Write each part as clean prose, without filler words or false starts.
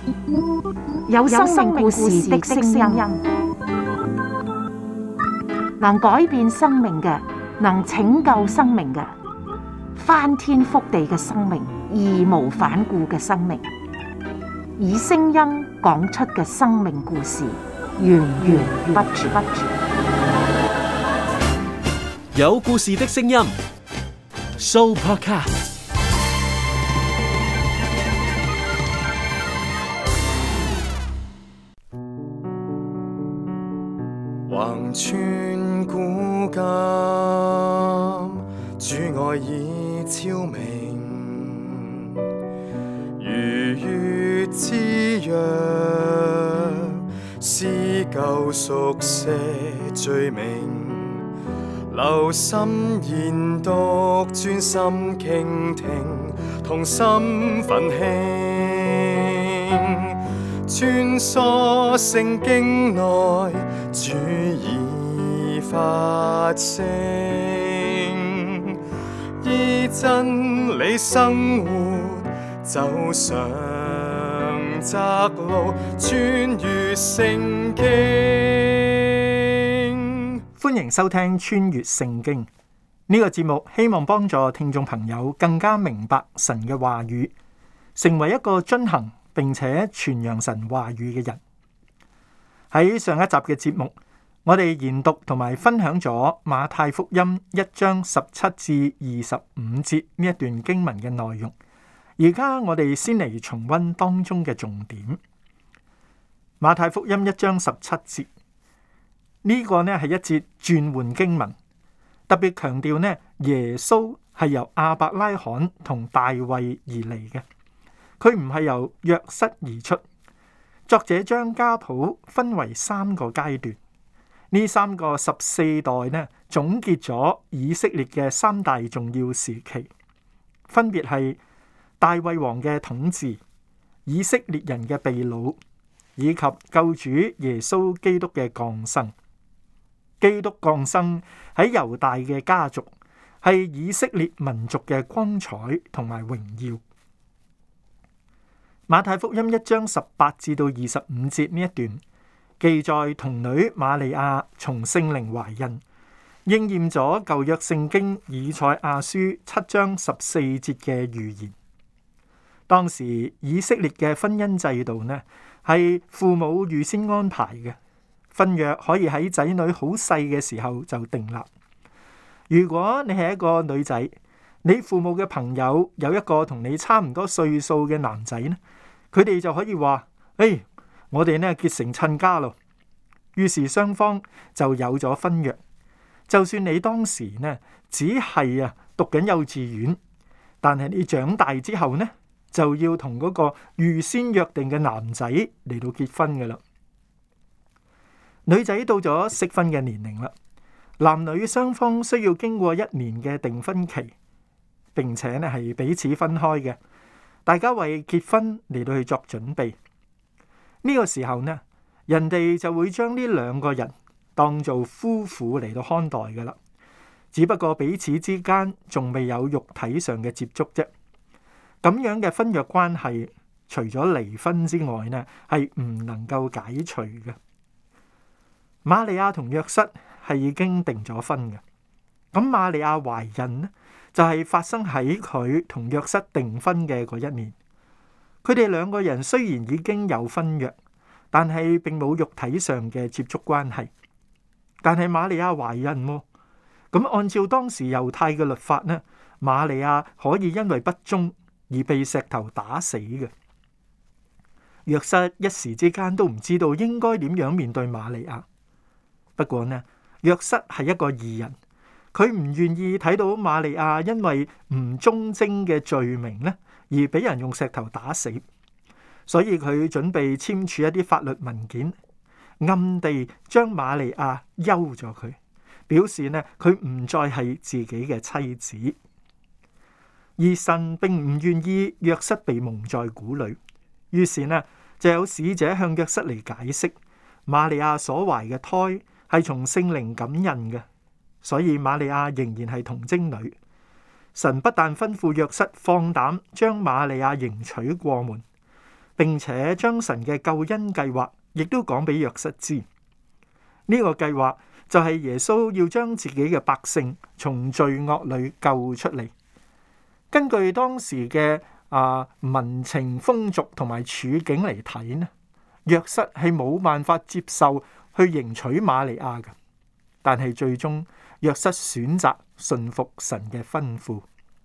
有生命故事的聲音，能改變生命嘅，能拯救生命嘅，翻天覆地嘅生命，義無反顧嘅生命，以聲音講出嘅生命故事，源源不絕。 有故事的聲音 ，Sooopodcast。 橫穿古今，主愛已超明，如月之約，撕舊贖些罪名，留心研讀，專心傾聽，同心奮興，穿梭聖經內，主已發聲，依真理生活，走上窄路，穿越聖經。 歡迎收聽穿越聖經呢個節目，希望幫助聽眾朋友更加明白神嘅話語，成為一個遵行並且傳揚神話語嘅人。喺上一集嘅節目，我哋研讀同埋分享咗馬太福音1章17至25節呢一段經文嘅內容。而家我哋先嚟重溫當中嘅重點。馬太福音1章17節呢個呢係一節轉換經文，特別強調呢耶穌係由亞伯拉罕同大衛而嚟嘅，佢唔係由約瑟而出。作者將家譜分為3個階段，呢3個14代呢總結咗以色列嘅3大重要時期，分別係大衛王嘅統治、以色列人嘅被擄，以及救主耶穌基督嘅降生。基督降生喺猶大嘅家族，係以色列民族嘅光彩同埋榮耀。馬太福音1章18至到25節呢一段記載童女瑪利亞從聖靈懷孕，應驗咗舊約聖經以賽亞書7章14節嘅預言。當時以色列嘅婚姻制度呢，係父母預先安排嘅，婚約可以喺仔女好細嘅時候就訂立。如果你係一個女仔，你父母嘅朋友有一個同你差唔多歲數嘅男仔呢，佢哋就可以話：我哋呢結成親家咯。於是雙方就有咗婚約。就算你當時呢只係讀緊幼稚園，但係你長大之後呢，就要同嗰個預先約定嘅男仔嚟到結婚㗎啦。女仔到咗適婚嘅年齡啦，男女雙方需要經過1年嘅訂婚期，並且呢係彼此分開嘅，大家為結婚嚟到去作準備。呢個時候呢，人哋就會將呢2個人當做夫婦嚟到看待㗎啦，只不過彼此之間仲未有肉體上嘅接觸啫。咁樣嘅婚約關係，除咗離婚之外呢，係唔能夠解除嘅。瑪利亞同約瑟係已經訂咗婚嘅，咁瑪利亞懷孕呢，就係發生喺佢同約瑟訂婚嘅嗰1年。佢哋2個人雖然已經有婚約，但係並冇肉體上嘅接觸關係。但係瑪利亞懷孕喎，咁按照當時猶太嘅律法呢，瑪利亞可以因為不忠而被石頭打死嘅。約瑟一時之間都唔知道應該點樣面對瑪利亞。不過呢，約瑟係一個義人，佢唔願意睇到瑪利亞因為唔忠貞嘅罪名呢，而俾人用石頭打死，所以佢準備簽署一啲法律文件，暗地將瑪利亞休咗佢，表示呢佢唔再係自己嘅妻子。而神並唔願意約瑟被蒙在鼓裏，於是呢就有使者向約瑟嚟解釋，瑪利亞所懷嘅胎係從聖靈感孕嘅，所以瑪利亞仍然係童貞女。神不但吩咐約瑟放膽將瑪利亞迎娶過門， 並且將神嘅救恩計劃亦都講俾約瑟知。呢個計劃就係耶穌要將自己嘅百姓從罪惡裏救出嚟。根據當時嘅民情風俗同埋處境嚟睇呢，約瑟係冇辦法接受去迎娶瑪利亞嘅，但係最終約瑟選擇順服神嘅吩咐。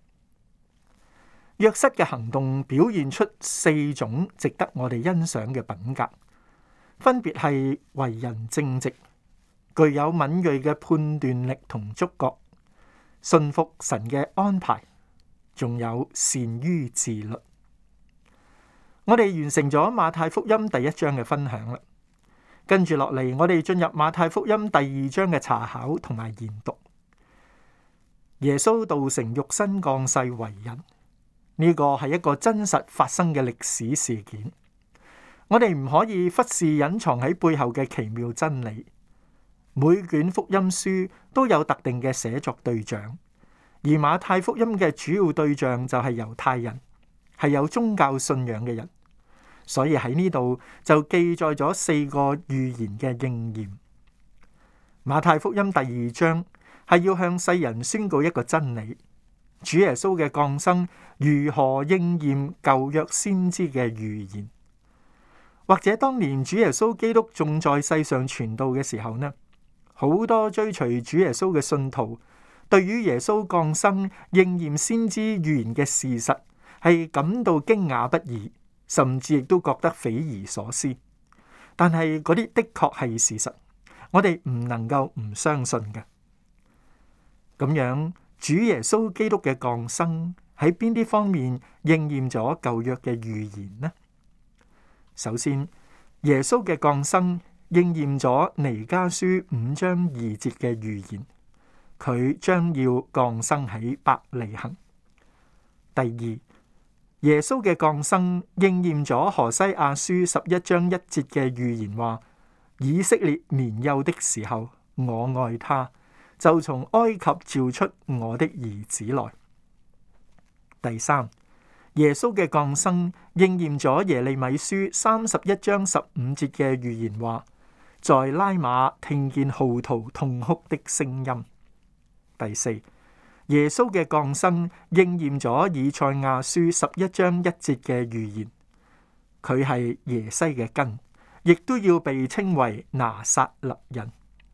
約瑟嘅行動表現出4種值得我哋欣賞嘅品格，分別係為人正直、具有敏銳嘅判斷力同觸覺、順服神嘅安排，仲有善於自律。我哋完成咗馬太福音第1章嘅分享啦，跟住落嚟，我哋進入馬太福音第2章嘅查考同埋研讀。耶穌道成肉身降世為人，呢個係一個真實發生嘅歷史事件。我哋唔可以忽視隱藏喺背後嘅奇妙真理。每卷福音書都有特定嘅寫作對象，而馬太福音嘅主要對象就係猶太人，係有宗教信仰嘅人。所以喺呢度就記載咗4個預言嘅應驗。馬太福音第2章係要向世人宣告一個真理：主耶穌嘅降生如何應驗舊約先知嘅預言。或者當年主耶穌基督仲在世上傳道嘅時候呢，好多追隨主耶穌嘅信徒對於耶穌降生應驗先知預言嘅事實係感到驚訝不已，甚至亦都覺得匪夷所思。但係嗰啲的確係事實，我哋唔能夠唔相信嘅。咁樣，主耶穌基督嘅降生喺邊啲方面應驗咗舊約嘅預言呢？首先，耶穌嘅降生應驗咗彌迦書5章2節嘅預言，佢將要降生喺伯利恆。第二，耶穌嘅降生應驗咗何西阿書11章1節嘅預言，話以色列年幼的時候，我愛他，就從埃及召出我的兒子來。第三，耶穌嘅降生應驗咗耶利米書31章15節嘅預言，話在拉瑪聽見號啕痛哭的聲音。第四，耶穌嘅降生應驗咗以賽亞書11章1節嘅預言，佢係耶西嘅根，亦都要被稱為拿撒勒人。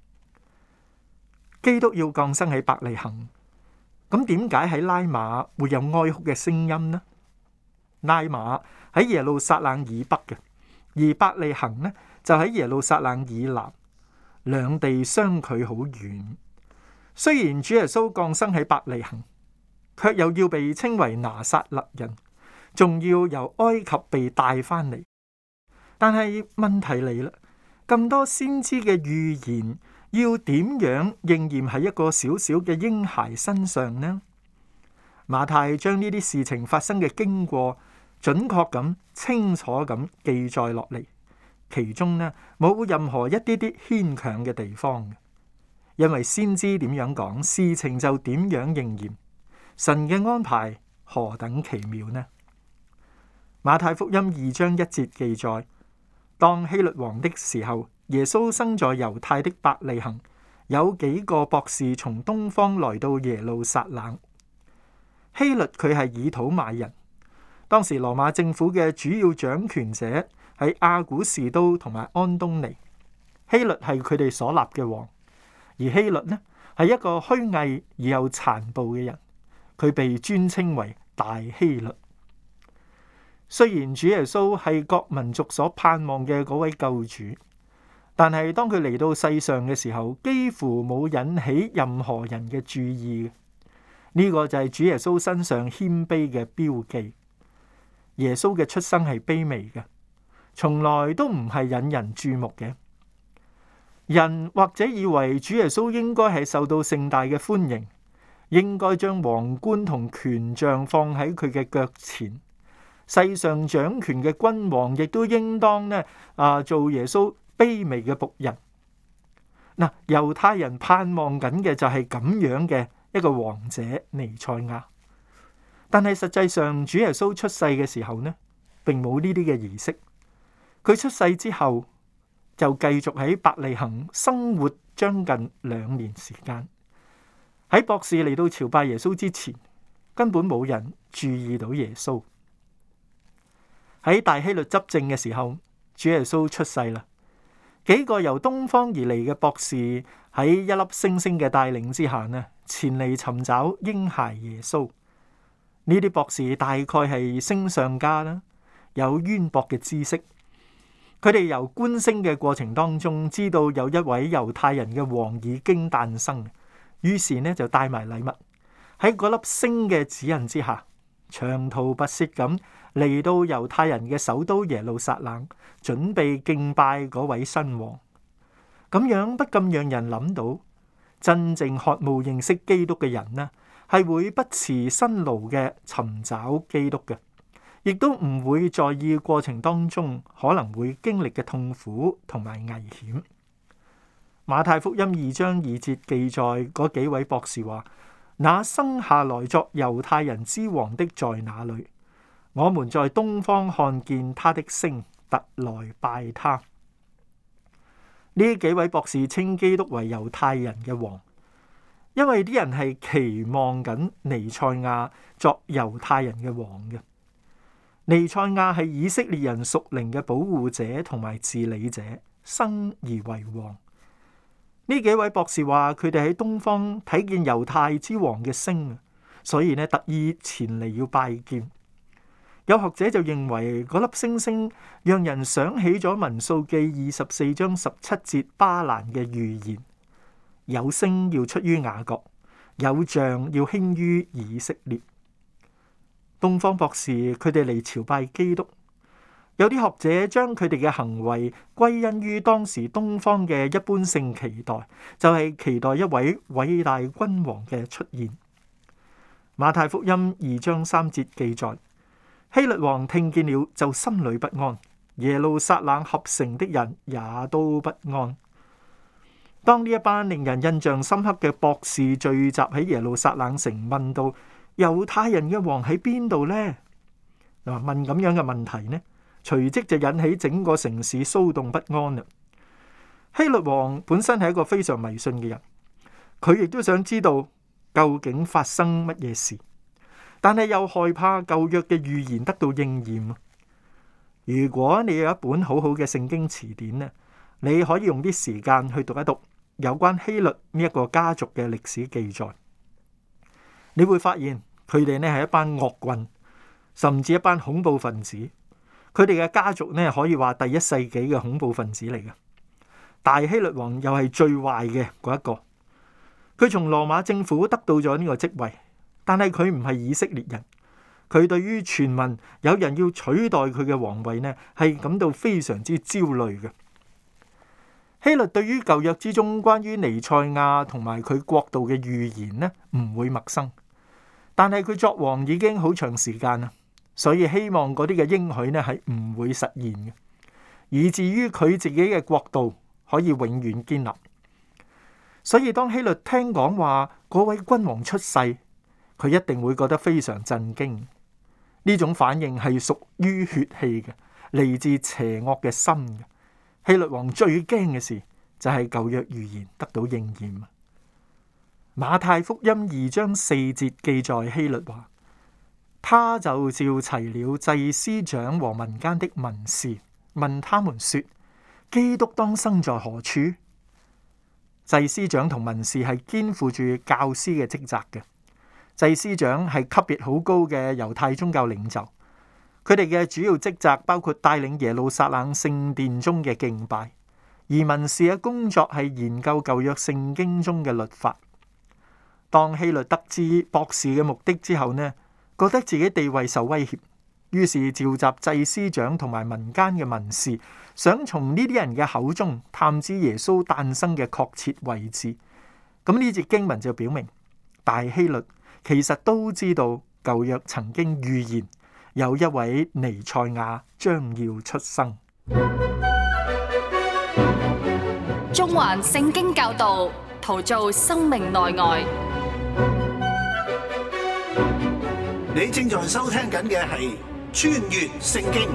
基督要降生喺伯利恆，咁點解喺拉瑪會有哀哭嘅聲音呢？拉瑪喺耶路撒冷以北嘅，而伯利恆呢就喺耶路撒冷以南，兩地相距好遠。雖然主耶穌降生喺伯利恆，卻又要被稱為拿撒勒人，仲要由埃及被帶翻嚟。但係問題嚟啦，咁多先知嘅預言要點樣應驗喺一個小小嘅嬰孩身上呢？馬太將呢啲事情發生嘅經過準確咁、清楚咁記載落嚟，其中呢冇任何一啲啲牽強嘅地方，因為先知點樣講，事情就點樣應驗。神嘅安排何等奇妙呢？馬太福音2章1節記載，當希律王的時候，耶穌生在猶太的伯利恆，有幾個博士從東方來到耶路撒冷。希律佢係以土買人，當時羅馬政府嘅主要掌權者係亞古士都同埋安東尼，希律係佢哋所立嘅王，而希律呢係一個虛偽而又殘暴嘅人，佢被尊稱為大希律。雖然主耶穌係各民族所盼望嘅嗰位救主，但係當佢嚟到世上嘅時候，幾乎冇引起任何人嘅注意。呢個就係主耶穌身上謙卑嘅標記。耶穌嘅出生係卑微嘅，從來都唔係引人注目嘅。人或者以為主耶穌應該係受到盛大嘅歡迎，應該將皇冠同權杖放喺佢嘅腳前。世上掌權嘅君王亦都應當做耶穌卑微嘅僕人。猶太人盼望緊嘅就係咁樣嘅一個王者彌賽亞，但係實際上主耶穌出世嘅時候呢， 並冇呢啲嘅儀式。佢出世之後就繼續喺伯利恆生活將近2年時間。喺博士嚟到朝拜耶穌之前，根本冇人注意到耶穌。喺大希律執政嘅時候，主耶穌出世啦。幾個由東方而嚟嘅博士喺一粒星星嘅帶領之下呢，前嚟尋找嬰孩耶穌。呢啲博士大概係星相家啦，有淵博嘅知識。佢哋由觀星嘅過程當中，知道有一位猶太人嘅王已經誕生，於是呢就帶埋禮物，喺嗰粒星嘅指引之下，長途跋涉咁嚟到猶太人嘅首都耶路撒冷，準備敬拜嗰位新王。咁樣不禁讓人諗到，真正渴慕認識基督嘅人呢，係會不辭辛勞嘅尋找基督嘅，亦都唔會在意過程當中可能會經歷嘅痛苦同埋危險。馬太福音2章2節記載，嗰幾位博士話：那生下來作猶太人之王的在哪裏？我們在東方看見他的星，特來拜他。呢幾位博士稱基督為猶太人嘅王，因為啲人係期望緊彌賽亞作猶太人嘅王嘅。彌賽亞係以色列人屬靈嘅保護者同埋治理者，生而為王。呢幾位博士話佢哋喺東方睇見猶太之王嘅星，所以呢特意前嚟要拜見。有學者就認為嗰粒星星讓人想起咗民數記24章17節巴蘭嘅預言：有星要出於雅各，有像要興於以色列。東方博士佢哋嚟朝拜基督，有啲學者將佢哋嘅行為歸因於當時東方嘅一般性期待，就係期待一位偉大君王嘅出現。馬太福音2章3節記載：希律王聽見了，就心裏不安，耶路撒冷合城的人也都不安。當呢一班令人印象深刻嘅博士聚集喺耶路撒冷城，問到猶太人嘅王喺邊度呢？嗱，問咁樣嘅問題呢，隨即就引起整個城市騷動不安啦。希律王本身係一個非常迷信嘅人，佢亦都想知道究竟發生乜嘢事，但係又害怕舊約嘅預言得到應驗。如果你有一本好好嘅聖經詞典呢，你可以用啲時間去讀一讀有關希律呢一個家族嘅歷史記載，你會發現佢哋呢係一班惡棍，甚至一班恐怖分子。佢哋嘅家族呢可以話第1世紀嘅恐怖分子嚟嘅。大希律王又係最壞嘅嗰一個，佢從羅馬政府得到咗呢個職位，但係佢唔係以色列人。佢對於傳聞有人要取代佢嘅皇位呢，係感到非常之焦慮嘅。希律對於舊約之中關於彌賽亞同埋佢國度嘅預言呢，唔會陌生，但係佢作王已經好長時間啦，所以希望嗰啲嘅應許呢係唔會實現嘅，以至於佢自己嘅國度可以永遠堅立。所以當希律聽講話嗰位君王出世，佢一定會覺得非常震驚。呢種反應係屬於血氣嘅，嚟自邪惡嘅心嘅。希律王最驚嘅事就係舊約預言得到應驗。馬太福音2章4節記載希律話：他就召齊了祭司長和民間的文士，問他們說：基督當生在何處？祭司長同文士係肩負住教師嘅職責嘅。祭司長係級別好高嘅猶太宗教領袖，佢哋嘅主要職責包括帶領耶路撒冷聖殿中嘅敬拜，而文士嘅工作係研究舊約聖經中嘅律法。當希律得知博士嘅目的之後呢，覺得自己地位受威脅，於是召集祭司長同埋民間嘅文士，想從呢啲人嘅口中探知耶穌誕生嘅確切位置。咁呢節經文就表明，大希律其實都知道舊約曾經預言有一位彌賽亞將要出生。 中環聖經教導，陶造生命內外。 你正在收聽緊嘅係穿越聖經。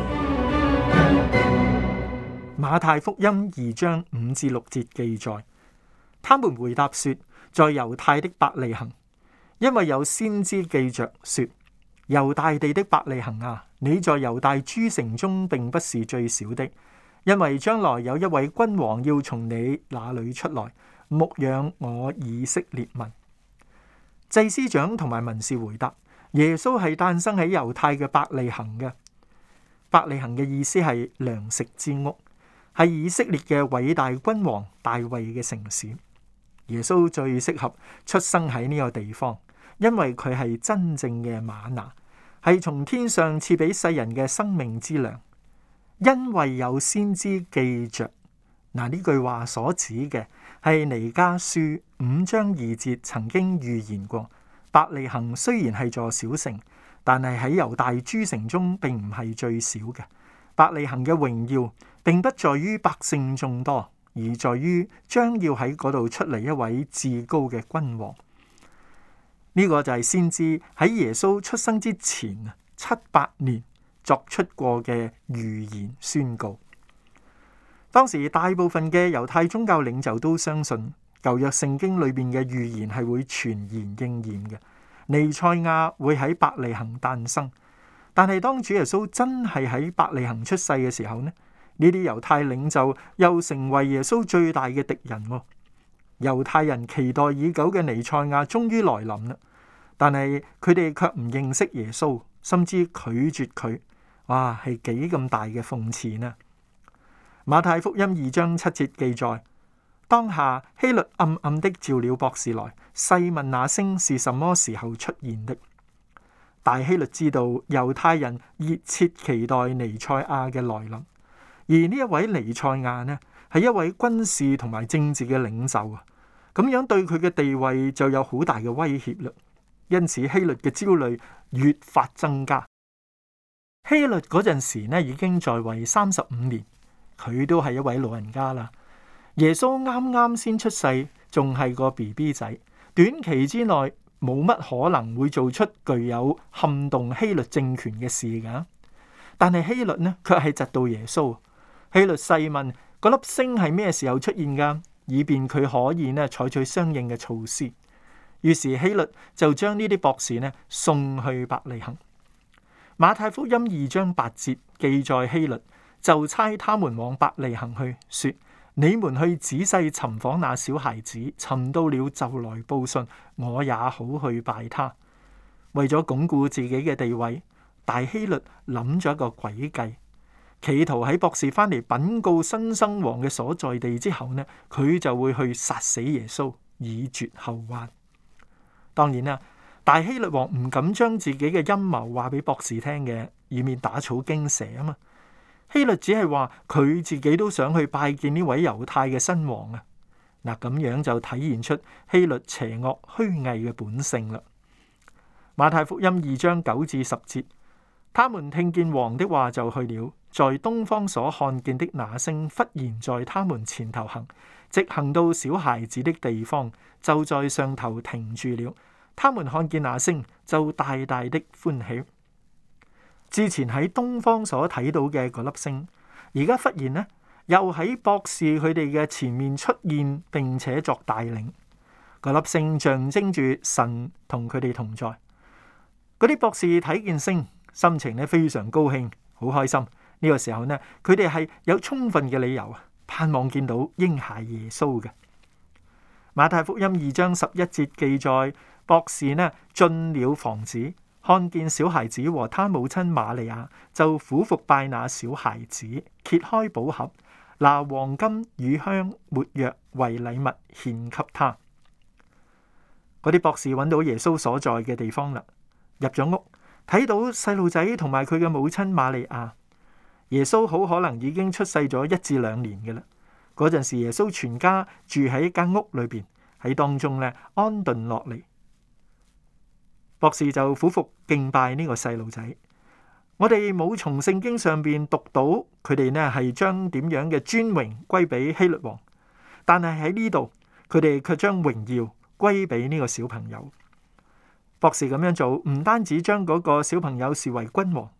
馬太福音2章5至6節記載，他們回答說，在猶太的伯利恆，因為有先知記着說，猶大地的伯利恆啊，你在猶大諸城中並不是最小的，因為將來有一位君王要從你那裏出來，牧養我以色列民。祭司長同埋文士回答，耶穌係誕生喺猶太嘅伯利恆嘅。伯利恆嘅意思係糧食之屋，係以色列嘅偉大君王大衛嘅城市。耶穌最適合出生喺呢個地方，因為佢係真正嘅嗎哪，係從天上賜俾世人嘅生命之糧。因為有先知記着，嗱，呢句話所指嘅係彌迦書5章2節曾經預言過，伯利恆雖然係座小城，但係喺猶大諸城中並唔係最小嘅。伯利恆嘅榮耀並不在於百姓眾多，而在於將要喺嗰度出嚟一位至高嘅君王。呢個就係先知喺耶穌出生之前700年作出過嘅預言宣告。當時大部分嘅猶太宗教領袖都相信舊約聖經裏邊嘅預言係會全然應驗嘅，彌賽亞會喺伯利恆誕生。但係當主耶穌真係喺伯利恆出世嘅時候呢，呢啲猶太領袖又成為耶穌最大嘅敵人。猶太人期待已久嘅彌賽亞終於來臨啦，但係佢哋卻唔認識耶穌，甚至拒絕佢。哇，係幾咁大嘅諷刺呢？馬太福音2章7節記載，當下希律暗暗的召了博士來，細問那星是什麼時候出現的。大希律知道猶太人熱切期待彌賽亞嘅來臨，而呢一位彌賽亞呢，係一位軍事同埋政治嘅領袖啊，咁樣對佢嘅地位就有好大嘅威脅啦。因此希律嘅焦慮越發增加。希律嗰陣時呢，已經在位35年，佢都係一位老人家啦。耶穌啱啱先出世，仲係個 BB 仔，短期之內冇乜可能會做出具有撼動希律政權嘅事噶。但係希律呢，卻係窒到耶穌。希律細問嗰粒星係咩時候出現噶，以便佢可以呢採取相應嘅措施。於是希律就將呢啲博士呢送去伯利恆。馬太福音2章8節記載，希律就差他們往伯利恆去，說：你們去仔細尋訪那小孩子，尋到了就來報信，我也好去拜他。為咗鞏固自己嘅地位，大希律諗咗一個詭計，企圖喺博士翻嚟稟告新生王嘅所在地之後呢，佢就會去殺死耶穌，以絕後患。當然啦，大希律王唔敢將自己嘅陰謀話俾博士聽嘅，以免打草驚蛇啊嘛。希律只係話佢自己都想去拜見呢位猶太嘅新王啊。嗱，咁樣就體現出希律邪惡虛偽嘅本性啦。馬太福音2章9至10節，他們聽見王的話就去了，在東方所看見的那星忽然在他們前頭行，直行到小孩子的地方，就在上頭停住了。他們看見那星，就大大的歡喜。之前喺東方所睇到嘅嗰粒星，而家忽然呢，又喺博士佢哋嘅前面出現，並且作帶領。嗰粒星象徵住神同佢哋同在。嗰啲博士睇見星，心情呢非常高興，好開心。呢個時候呢，佢哋係有充分嘅理由盼望見到嬰孩耶穌嘅。馬太福音2章11節記載，博士呢進了房子，看見小孩子和他母親瑪利亞，就俯伏拜那小孩子，揭開寶盒，拿黃金、乳香、沒藥為禮物獻給他。嗰啲博士揾到耶穌所在嘅地方啦，入咗屋，睇到細路仔同埋佢嘅母親瑪利亞。耶穌好可能已經出世咗1至2年嘅啦。嗰陣時，耶穌全家住喺一間屋裏邊，喺當中咧安頓落嚟。博士就俯伏敬拜呢個細路仔。我哋冇從聖經上邊讀到佢哋呢係將點樣嘅尊榮歸俾希律王，但係喺呢度佢哋卻將榮耀歸俾呢個小朋友。博士咁樣做，唔單止將嗰個小朋友視為君王，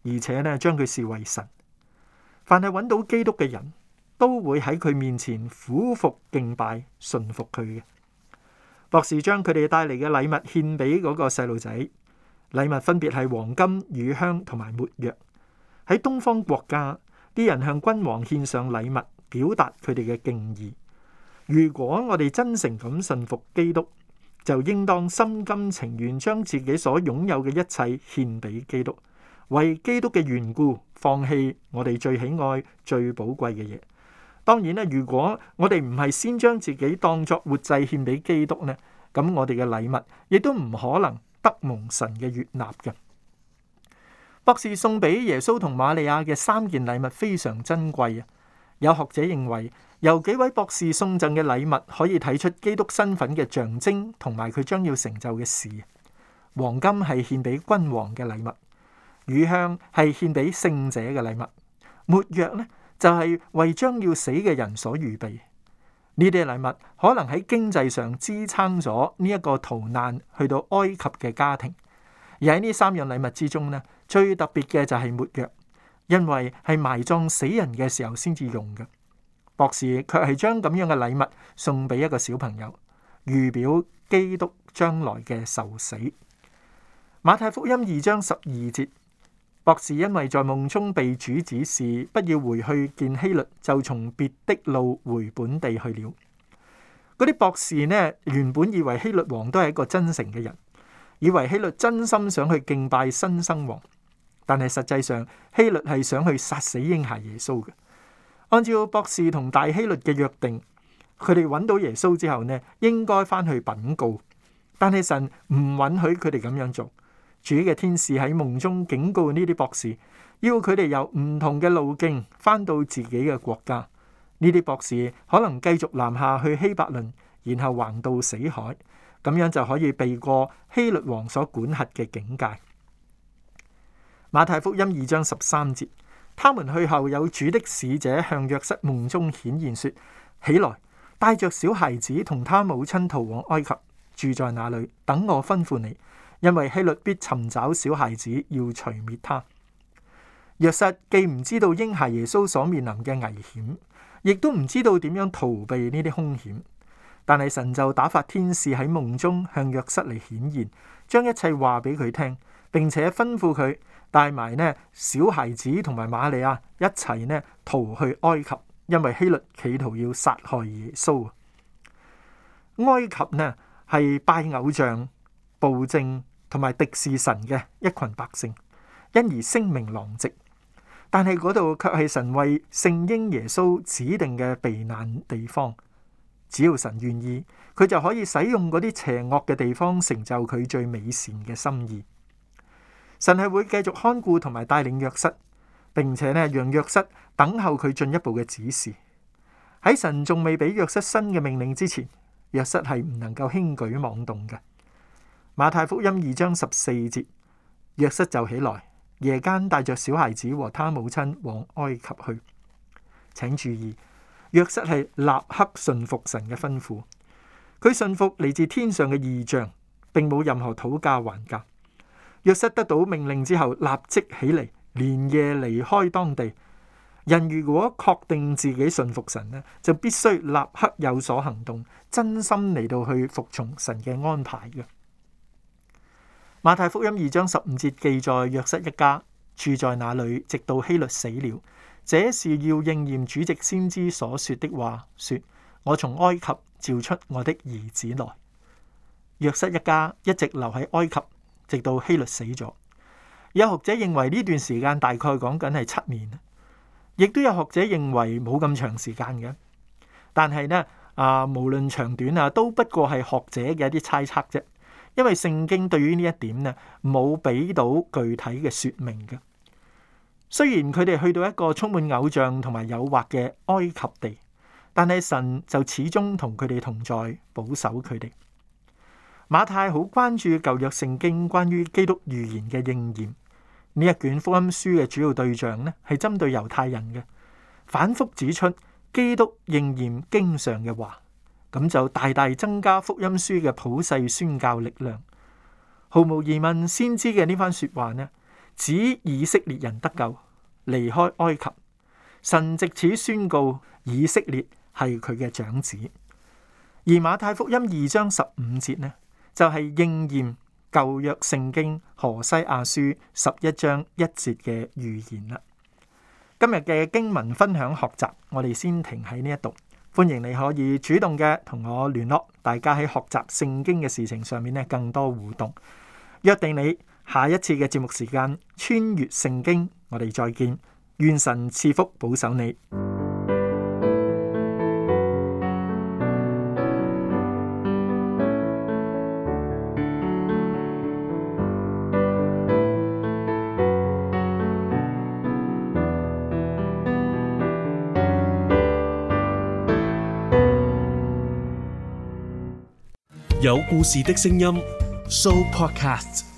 而且呢將佢視為神。凡係揾到基督嘅人都會喺佢面前俯伏敬拜，順服佢嘅。博士將佢哋帶嚟嘅禮物獻俾嗰個細路仔，禮物分別係黃金、乳香同埋沒藥。喺東方國家，啲人向君王獻上禮物，表達佢哋嘅敬意。如果我哋真誠咁信服基督，就應當心甘情願將自己所擁有嘅一切獻俾基督，為基督嘅緣故放棄我哋最喜愛、最寶貴嘅嘢。當然咧，如果我哋唔係先將自己當作活祭獻俾基督呢，咁我哋嘅禮物亦都唔可能得蒙神嘅悅納嘅。博士送俾耶穌同瑪利亞嘅3件禮物非常珍貴啊！有學者認為，由幾位博士送贈嘅禮物可以睇出基督身份嘅象徵同埋佢將要成就嘅事。黃金係獻俾君王嘅禮物，乳香係獻俾聖者嘅禮物，沒藥呢就係為將要死嘅人所預備。呢啲禮物可能喺經濟上支撐咗呢一個逃難去到埃及嘅家庭。而喺呢3樣禮物之中呢，最特別嘅就係沒藥，因為係埋葬死人嘅時候先至用嘅。博士卻係將咁樣嘅禮物送俾一個小朋友，預表基督將來嘅受死。馬太福音2章12節，博士因為在夢中被主指示不要回去見希律，就從別的路回本地去了。嗰啲博士呢，原本以為希律王都係一個真誠嘅人，以為希律真心想去敬拜新生王，但係實際上希律係想去殺死嬰孩耶穌嘅。按照博士同大希律嘅約定，佢哋揾到耶穌之後呢，應該翻去稟告，但係神唔允許佢哋咁樣做。主嘅天使喺夢中警告呢啲博士，要佢哋由唔同嘅路徑翻到自己嘅國家。呢啲博士可能繼續南下去希伯倫，然後橫渡死海，咁樣就可以避過希律王所管轄嘅境界。馬太福音2章13節，他們去後，有主的使者向約瑟夢中顯現說：起來，帶着小孩子同他母親逃往埃及，住在那裏，等我吩咐你。因為希律必尋找小孩子，要除滅他。約瑟既唔知道嬰孩耶穌所面臨嘅危險，亦都唔知道點樣逃避呢啲兇險，但係神就打發天使喺夢中向約瑟嚟顯現，將一切話俾佢聽，並且吩咐佢帶埋呢小孩子同埋瑪利亞一齊呢逃去埃及，因為希律企圖要殺害耶穌。埃及呢係拜偶像、暴政同埋敵視神嘅一群百姓，因而聲名狼藉。但係嗰度卻係神為聖嬰耶穌指定嘅避難地方。只要神願意，佢就可以使用嗰啲邪惡嘅地方，成就佢最美善嘅心意。神係會繼續看顧同埋帶領約瑟，並且呢讓約瑟等候佢進一步嘅指示。喺神仲未俾約瑟新嘅命令之前，約瑟係唔能夠輕舉妄動嘅。馬太福音2章14節，約瑟就起來，夜間帶着小孩子和他母親往埃及去。請注意，約瑟係立刻順服神嘅吩咐，佢順服嚟自天上嘅異象，並冇任何討價還價。約瑟得到命令之後，立即起嚟，連夜離開當地。人如果確定自己順服神呢，就必須立刻有所行動，真心嚟到去服從神嘅安排嘅。馬太福音2章15節記載，約瑟一家住在那裏，直到希律死了。這是要應驗主藉先知所說的話，說：我從埃及召出我的兒子來。約瑟一家一直留喺埃及，直到希律死咗。有學者認為呢段時間大概講緊係7年，亦都有學者認為冇咁長時間嘅。但係呢，無論長短都不過係學者嘅一啲猜測啫。因為聖經對於呢一點呢，冇俾到具體嘅說明嘅。雖然佢哋去到一個充滿偶像同埋誘惑嘅埃及地，但係神就始終同佢哋同在，保守佢哋。馬太好關注舊約聖經關於基督預言嘅應驗。呢一卷福音書嘅主要對象呢，係針對猶太人嘅，反覆指出基督應驗經上嘅話。咁就大大增加福音書嘅普世宣教力量。毫無疑問，先知嘅呢番說話呢， 指以色列人得救，離開埃及。神藉此宣告以色列係佢嘅長子。而馬太福音2章15節呢，就係應驗舊約聖經何西阿書11章1節嘅預言啦。今日嘅經文分享學習，我哋先停喺呢一度。歡迎你可以主動嘅同我聯絡，大家喺學習聖經嘅事情上面呢，更多互動。約定你下一次嘅節目時間，穿越聖經，我哋再見。願神賜福保守你。 有故事的聲音 Show Podcast。